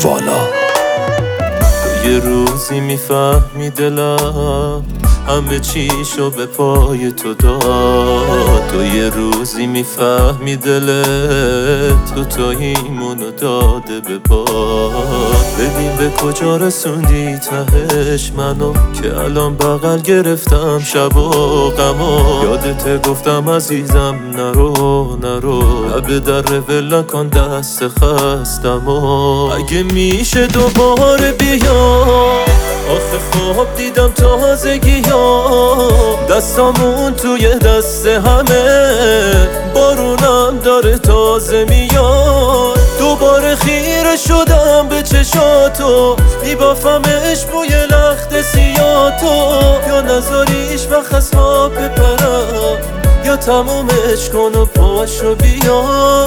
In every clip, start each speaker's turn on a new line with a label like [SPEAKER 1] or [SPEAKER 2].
[SPEAKER 1] والا. تو یه روزی میفهمی دلم همه چیشو به پای تو داد. تو یه روزی میفهمی دلت تو تاییمونو داده به باد. ببین به کجا رسوندی تهش منو که الان بغل گرفتم شب و غما. یادت گفتم عزیزم نرو نرو، لب در ول نکن دست خستم و اگه میشه دوباره بیا. آخه خواب دیدم تازگی ها، دستامون توی دست همه، بارونم داره تازه میاد. دوباره خیره شدم به چشاتو، میبافمش بوی لخت سیاتو. یا نذاریش وقت از خواب بپرم، یا تمومش کن و پاشو بیا.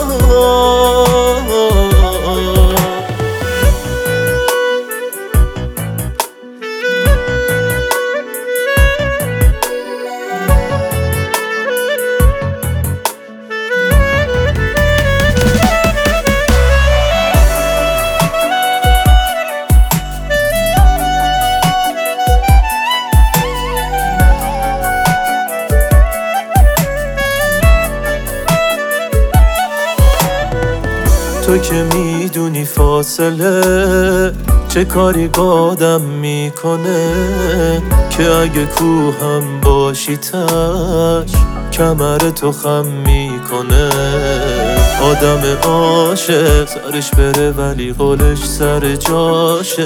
[SPEAKER 1] تو که میدونی فاصله چه کاری بادم میکنه، که اگه کوهم باشی تش کمر تو خم میکنه. آدم عاشق سرش بره ولی قولش سر جاشه.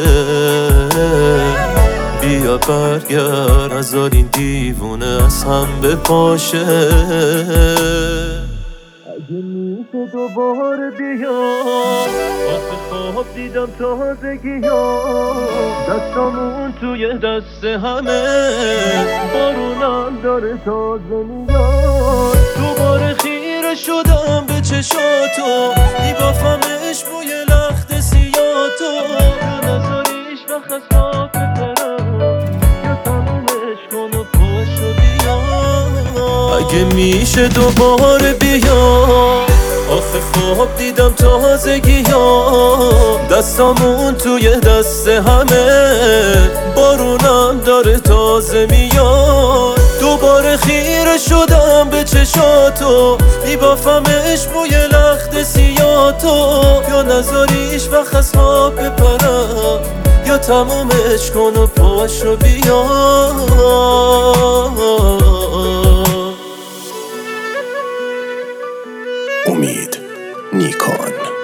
[SPEAKER 1] بیا برگرد نذار این دیوونه از هم بپاشه. اگه میشه دوباره بیا، آخه خواب دیدم تازگی ها، دستامون توی دست همه، بارونم داره تازه میاد. دوباره خیره شدم به چشاتو، میبافمش بوی لخت سیاتو. یا نذاریش وقت از خواب بپرم، یا تمومش کن و پاشو بیا. اگه میشه دوباره بیا، آخه خواب دیدم تازگی ها، دستامون توی دست همه، بارونم داره تازه میاد. دوباره خیره شدم به چشاتو، میبافمش بوی لخت سیاتو. یا نذاریش وقت از خواب بپرم، یا تمومش کن و پاشو بیا.
[SPEAKER 2] امید نیکان.